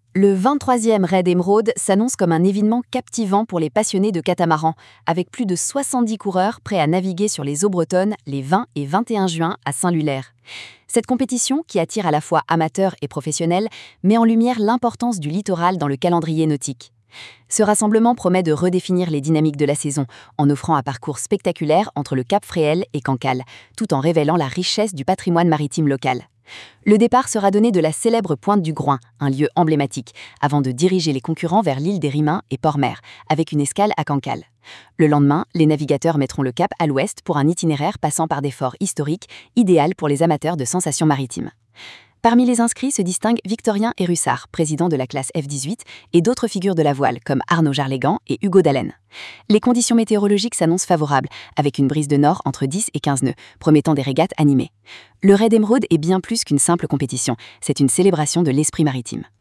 Le 23e Raid Émeraude s'annonce comme un événement captivant pour les passionnés de catamaran, avec plus de 70 coureurs prêts à naviguer sur les eaux bretonnes les 20 et 21 juin à Saint-Lulaire. Cette compétition, qui attire à la fois amateurs et professionnels, met en lumière l'importance du littoral dans le calendrier nautique. Ce rassemblement promet de redéfinir les dynamiques de la saison, en offrant un parcours spectaculaire entre le Cap Fréhel et Cancale, tout en révélant la richesse du patrimoine maritime local. Le départ sera donné de la célèbre Pointe du Groin, un lieu emblématique, avant de diriger les concurrents vers l'île des Rimins et Port-Mer, avec une escale à Cancale. Le lendemain, les navigateurs mettront le cap à l'ouest pour un itinéraire passant par des forts historiques, idéal pour les amateurs de sensations maritimes. Parmi les inscrits se distinguent Victorien Hérussard, président de la classe F18, et d'autres figures de la voile comme Arnaud Jarlégan et Hugo Dallène. Les conditions météorologiques s'annoncent favorables, avec une brise de nord entre 10 et 15 nœuds, promettant des régates animées. Le Raid Émeraude est bien plus qu'une simple compétition, c'est une célébration de l'esprit maritime.